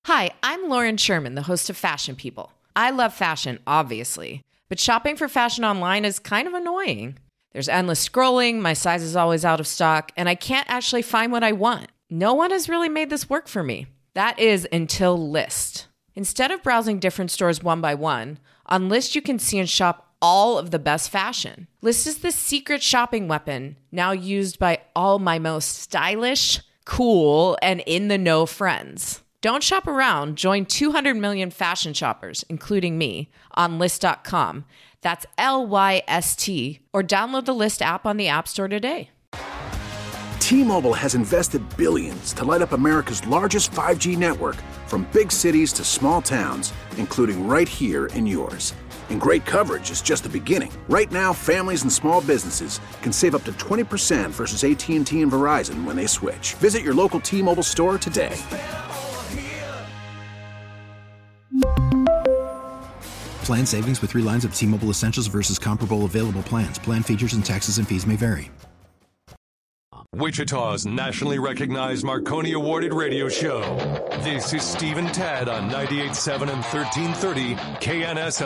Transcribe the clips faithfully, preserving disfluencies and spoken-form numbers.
Hi, I'm Lauren Sherman, the host of Fashion People. I love fashion, obviously, but shopping for fashion online is kind of annoying. There's endless scrolling, my size is always out of stock, and I can't actually find what I want. No one has really made this work for me. That is until Lyst. Instead of browsing different stores one by one, on Lyst you can see and shop all of the best fashion. Lyst is the secret shopping weapon, now used by all my most stylish, cool, and in-the-know friends. Don't shop around. Join two hundred million fashion shoppers, including me, on Lyst dot com. That's L Y S T. Or download the Lyst app on the App Store today. T-Mobile has invested billions to light up America's largest five G network, from big cities to small towns, including right here in yours. And great coverage is just the beginning. Right now, families and small businesses can save up to twenty percent versus A T and T and Verizon when they switch. Visit your local T-Mobile store today. Plan savings with three lines of T-Mobile Essentials versus comparable available plans. Plan features and taxes and fees may vary. Wichita's nationally recognized Marconi Awarded radio show. This is Steve and Tad on ninety-eight point seven and thirteen thirty K N S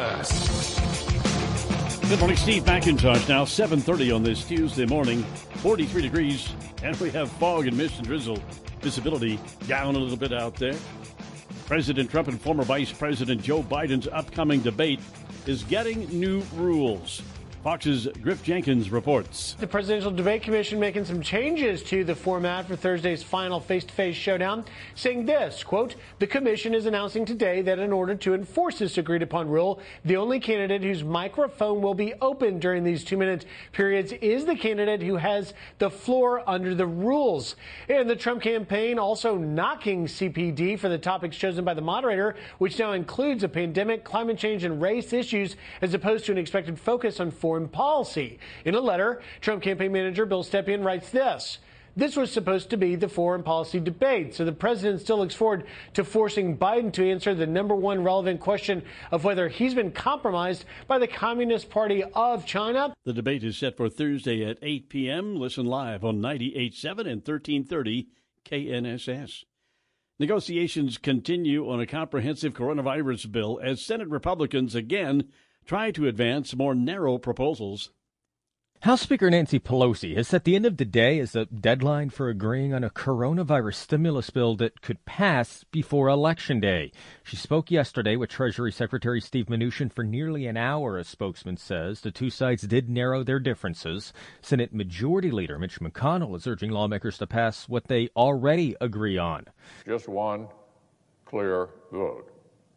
S. Good morning, Steve McIntosh now, seven thirty on this Tuesday morning, forty-three degrees, and we have fog and mist and drizzle. Visibility down a little bit out there. President Trump and former Vice President Joe Biden's upcoming debate is getting new rules. Fox's Griff Jenkins reports. The Presidential Debate Commission making some changes to the format for Thursday's final face-to-face showdown, saying this, quote, the commission is announcing today that in order to enforce this agreed-upon rule, the only candidate whose microphone will be open during these two-minute periods is the candidate who has the floor under the rules. And the Trump campaign also knocking C P D for the topics chosen by the moderator, which now includes a pandemic, climate change, and race issues, as opposed to an expected focus on foreign policy. In a letter, Trump campaign manager Bill Stepien writes this. This was supposed to be the foreign policy debate, so the president still looks forward to forcing Biden to answer the number one relevant question of whether he's been compromised by the Communist Party of China. The debate is set for Thursday at eight p.m. Listen live on ninety-eight point seven and thirteen thirty K N S S. Negotiations continue on a comprehensive coronavirus bill as Senate Republicans again try to advance more narrow proposals. House Speaker Nancy Pelosi has set the end of the day as a deadline for agreeing on a coronavirus stimulus bill that could pass before Election Day. She spoke yesterday with Treasury Secretary Steve Mnuchin for nearly an hour, a spokesman says. The two sides did narrow their differences. Senate Majority Leader Mitch McConnell is urging lawmakers to pass what they already agree on. Just one clear vote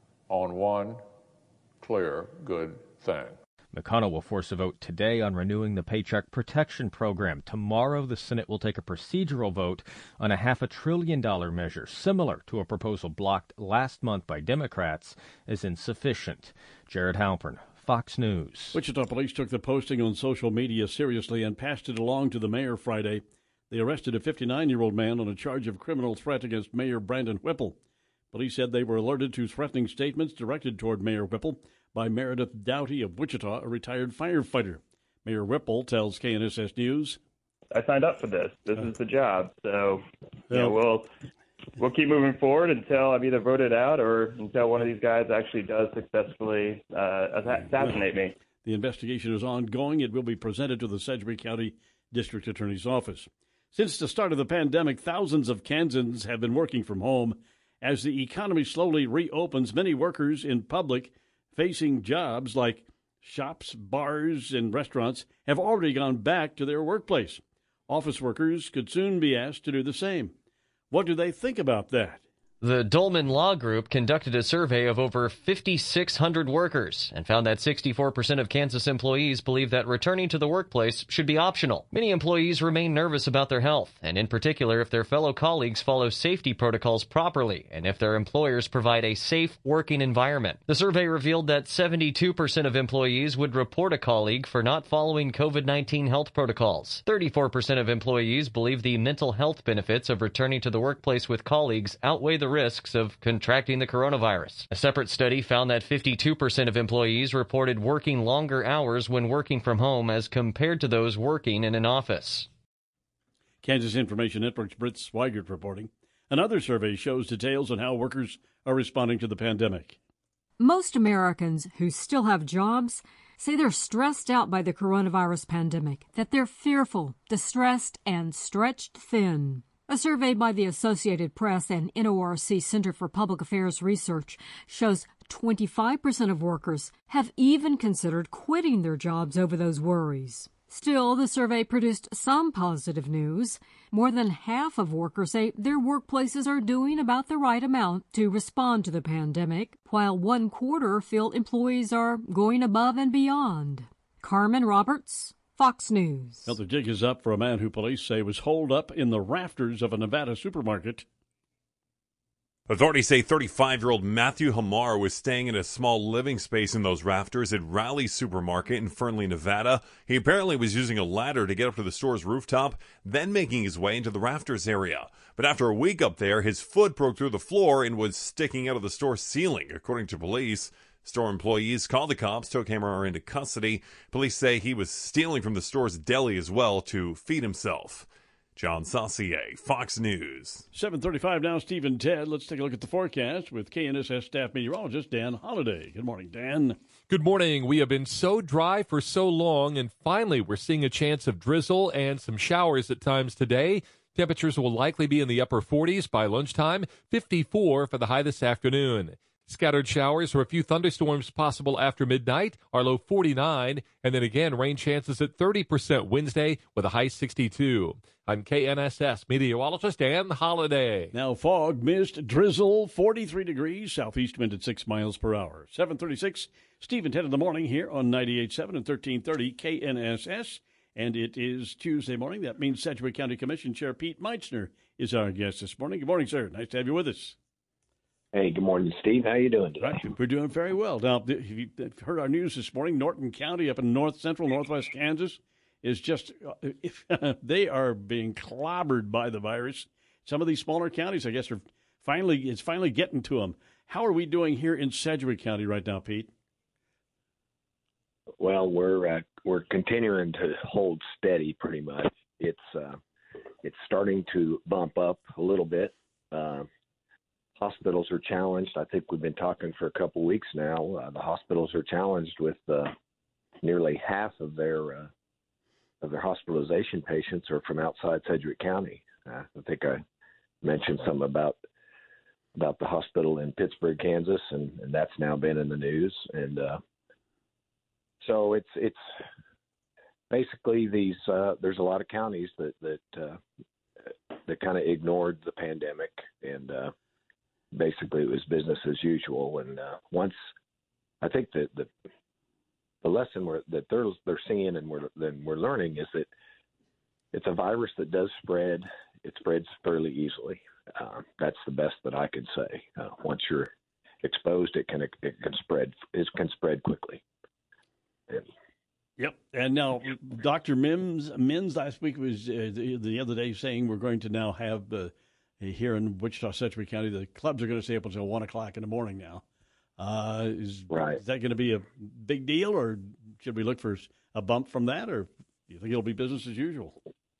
on one clear good thing. McConnell will force a vote today on renewing the Paycheck Protection Program. Tomorrow, the Senate will take a procedural vote on a half a trillion dollar measure, similar to a proposal blocked last month by Democrats as insufficient. Jared Halpern, Fox News. Wichita police took the posting on social media seriously and passed it along to the mayor Friday. They arrested a fifty-nine-year-old man on a charge of criminal threat against Mayor Brandon Whipple. Police said they were alerted to threatening statements directed toward Mayor Whipple by Meredith Doughty of Wichita, a retired firefighter. Mayor Whipple tells K N S S News, I signed up for this. This is the job. So, you know, we'll, we'll keep moving forward until I'm either voted out or until one of these guys actually does successfully uh, assassinate me. The investigation is ongoing. It will be presented to the Sedgwick County District Attorney's Office. Since the start of the pandemic, thousands of Kansans have been working from home. As the economy slowly reopens, many workers in public facing jobs like shops, bars, and restaurants have already gone back to their workplace. Office workers could soon be asked to do the same. What do they think about that? The Dolman Law Group conducted a survey of over five thousand six hundred workers and found that sixty-four percent of Kansas employees believe that returning to the workplace should be optional. Many employees remain nervous about their health, and in particular if their fellow colleagues follow safety protocols properly and if their employers provide a safe working environment. The survey revealed that seventy-two percent of employees would report a colleague for not following COVID nineteen health protocols. thirty-four percent of employees believe the mental health benefits of returning to the workplace with colleagues outweigh the risks of contracting the coronavirus. A separate study found that fifty-two percent of employees reported working longer hours when working from home as compared to those working in an office. Kansas Information Network's Britt Swigert reporting. Another survey shows details on how workers are responding to the pandemic. Most Americans who still have jobs say they're stressed out by the coronavirus pandemic, that they're fearful, distressed, and stretched thin. A survey by the Associated Press and N O R C Center for Public Affairs Research shows twenty-five percent of workers have even considered quitting their jobs over those worries. Still, the survey produced some positive news. More than half of workers say their workplaces are doing about the right amount to respond to the pandemic, while one quarter feel employees are going above and beyond. Carmen Roberts, Fox News. Well, the jig is up for a man who police say was holed up in the rafters of a Nevada supermarket. Authorities say thirty-five-year-old Matthew Hamar was staying in a small living space in those rafters at Rally Supermarket in Fernley, Nevada. He apparently was using a ladder to get up to the store's rooftop, then making his way into the rafters area. But after a week up there, his foot broke through the floor and was sticking out of the store ceiling, according to police. Store employees called the cops, took Hamar into custody. Police say he was stealing from the store's deli as well to feed himself. John Saucier, Fox News. seven thirty-five now, Steve and Ted. Let's take a look at the forecast with K N S S staff meteorologist Dan Holliday. Good morning, Dan. Good morning. We have been so dry for so long, and finally we're seeing a chance of drizzle and some showers at times today. Temperatures will likely be in the upper forties by lunchtime, fifty-four for the high this afternoon. Scattered showers or a few thunderstorms possible after midnight, our low forty-nine, and then again rain chances at thirty percent Wednesday with a high sixty-two. I'm K N S S meteorologist Dan Holliday. Now fog, mist, drizzle, forty-three degrees, southeast wind at six miles per hour. seven thirty-six, Steve and Ted in the morning here on ninety-eight point seven and thirteen thirty K N S S. And it is Tuesday morning. That means Sedgwick County Commission Chair Pete Meitzner is our guest this morning. Good morning, sir. Nice to have you with us. Hey, good morning, Steve. How you doing today? Right. We're doing very well. Now, if you've heard our news this morning, Norton County up in north central, northwest Kansas is just, if, they are being clobbered by the virus. Some of these smaller counties, I guess, are finally, it's finally getting to them. How are we doing here in Sedgwick County right now, Pete? Well, we're uh, we're continuing to hold steady pretty much. It's uh, it's starting to bump up a little bit. Uh, hospitals are challenged. I think we've been talking for a couple weeks now. Uh, the hospitals are challenged with uh, nearly half of their uh, of their hospitalization patients are from outside Sedgwick County. Uh, I think I mentioned something about about the hospital in Pittsburgh, Kansas, and, and that's now been in the news. And uh, so it's it's basically these. Uh, there's a lot of counties that that uh, that kind of ignored the pandemic, and uh, basically it was business as usual. And uh, once I think that the the lesson we're, that they're they're seeing and we're then we're learning is that it's a virus that does spread. It spreads fairly easily. Uh, that's the best that I could say. Uh, once you're exposed, it can it can spread. It can spread quickly. And, Yep. And now, Doctor Mims, Mims last week was uh, the, the other day saying we're going to now have uh, here in Wichita, Sedgwick County, the clubs are going to stay up until one o'clock in the morning now. Uh, is, right. is that going to be a big deal, or should we look for a bump from that, or do you think it'll be business as usual?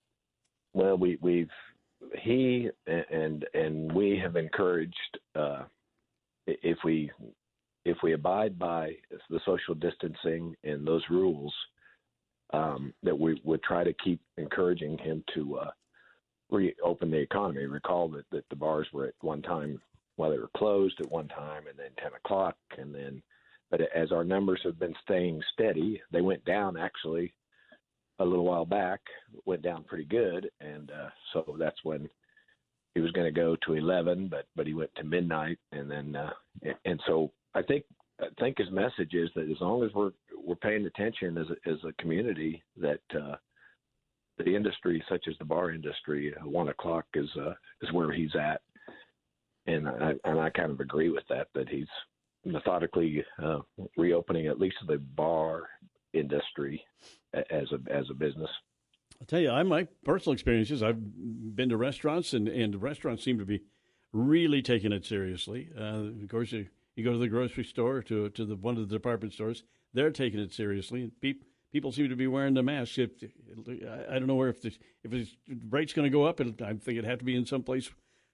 Well, we, we've he and and we have encouraged uh, if we. If we abide by the social distancing and those rules, um, that we would try to keep encouraging him to uh, reopen the economy. Recall that, that the bars were at one time, well, they were closed at one time, and then ten o'clock, and then, but as our numbers have been staying steady, they went down actually a little while back, went down pretty good, and uh, so that's when he was going to go to eleven, but but he went to midnight, and then uh, and so. I think I think his message is that as long as we're we're paying attention as a, as a community, that uh, the industry, such as the bar industry, uh, one o'clock is uh, is where he's at, and I and I kind of agree with that. That he's methodically uh, reopening at least the bar industry as a as a business. I'll tell you, I my personal experiences. I've been to restaurants, and and restaurants seem to be really taking it seriously. Uh, of course, you. You go to the grocery store, to to the one of the department stores, they're taking it seriously. And pe- people seem to be wearing the masks. If, I don't know where if the if the rate's going to go up, it'll, I think it'd have to be in some place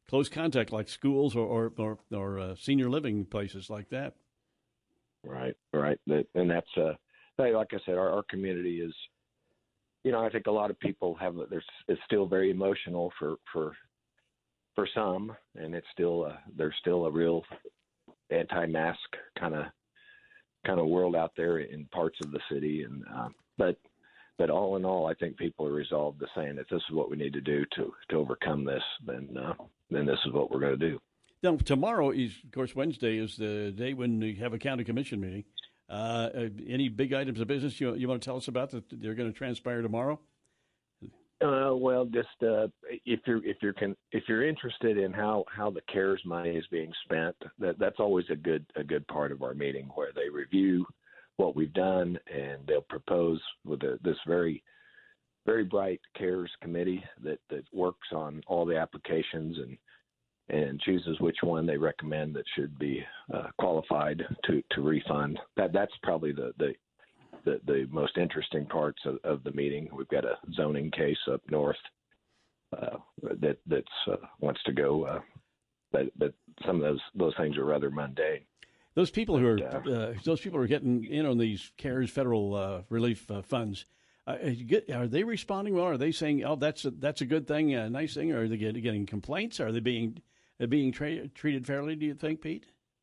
close contact like schools or or or, or uh, senior living places like that. Right, right, and that's uh, like I said, our, our community is, you know, I think a lot of people have there's it's still very emotional for for for some, and it's still uh, there's still a real anti-mask kind of kind of world out there in parts of the city, and uh, but but all in all, I think people are resolved to saying that this is what we need to do to to overcome this. Then uh, then this is what we're going to do. Now, tomorrow is, of course, Wednesday is the day when we have a county commission meeting. Uh, any big items of business you you want to tell us about that they're going to transpire tomorrow? Uh, well, just uh, if you're if you're con- if you're interested in how, how the CARES money is being spent, that that's always a good a good part of our meeting, where they review what we've done and they'll propose with a, this very very bright CARES committee that, that works on all the applications and and chooses which one they recommend that should be uh, qualified to, to refund. That that's probably the the, the, the most interesting parts of, of the meeting. We've got a zoning case up north uh, that that's uh, wants to go, uh, but but some of those those things are rather mundane. Those people who are uh, those people who are getting in on these CARES federal uh, relief uh, funds. Uh, are they responding well? Are they saying, "Oh, that's a, that's a good thing, a nice thing"? Or are they getting, getting complaints? Are they being being tra- treated fairly? Do you think, Pete?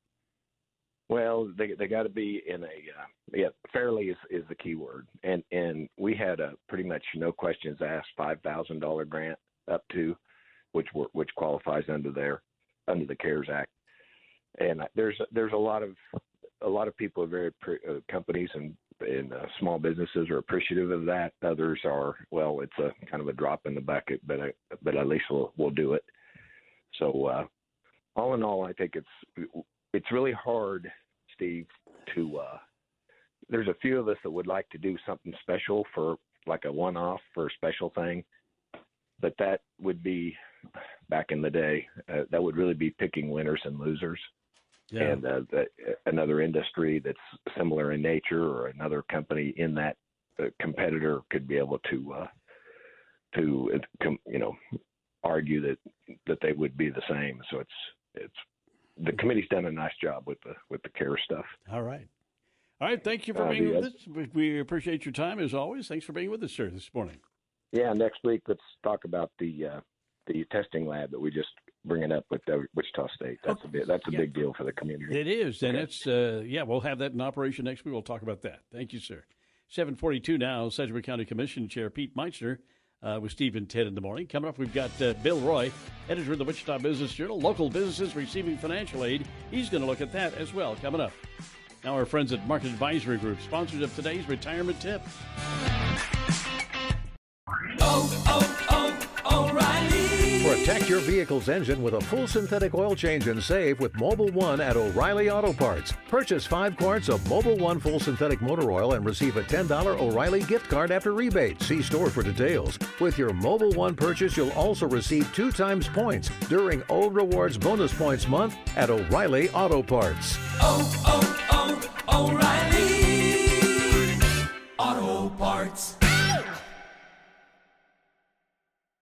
Well, they they got to be in a uh, yeah. Fairly is, is the key word, and and we had a pretty much no questions asked five thousand dollar grant up to, which were, which qualifies under their under the CARES Act, and there's there's a lot of a lot of people are very uh, companies and. and uh, small businesses are appreciative of that. Others are, well, it's a kind of a drop in the bucket, but uh, but at least we'll we'll do it. So uh, all in all, I think it's it's really hard, Steve, to uh, there's a few of us that would like to do something special for like a one-off for a special thing, but that would be back in the day. Uh, that would really be picking winners and losers. Yeah. And uh, the, another industry that's similar in nature, or another company in that uh, competitor could be able to uh, to you know argue that that they would be the same. So it's it's the committee's done a nice job with the with the CARES stuff. All right, all right. Thank you for uh, being with us. We, we appreciate your time as always. Thanks for being with us, sir, this morning. Yeah, next week let's talk about the uh, the testing lab that we just. Bringing up with uh, Wichita State. That's a bit. That's a yeah. big deal for the community. It is, and okay. it's uh, yeah. We'll have that in operation next week. We'll talk about that. Thank you, sir. seven forty-two now. Sedgwick County Commission Chair Pete Meitzner uh, with Steve and Ted in the morning. Coming up, we've got uh, Bill Roy, editor of the Wichita Business Journal. Local businesses receiving financial aid. He's going to look at that as well. Coming up. Now, our friends at Market Advisory Group, sponsors of today's retirement tip. Oh, oh, oh, O'Reilly. Protect your vehicle's engine with a full synthetic oil change and save with Mobil one at O'Reilly Auto Parts. Purchase five quarts of Mobil one full synthetic motor oil and receive a ten dollars O'Reilly gift card after rebate. See store for details. With your Mobil one purchase, you'll also receive two times points during O Rewards Bonus Points Month at O'Reilly Auto Parts. Oh, oh, oh, O'Reilly Auto Parts.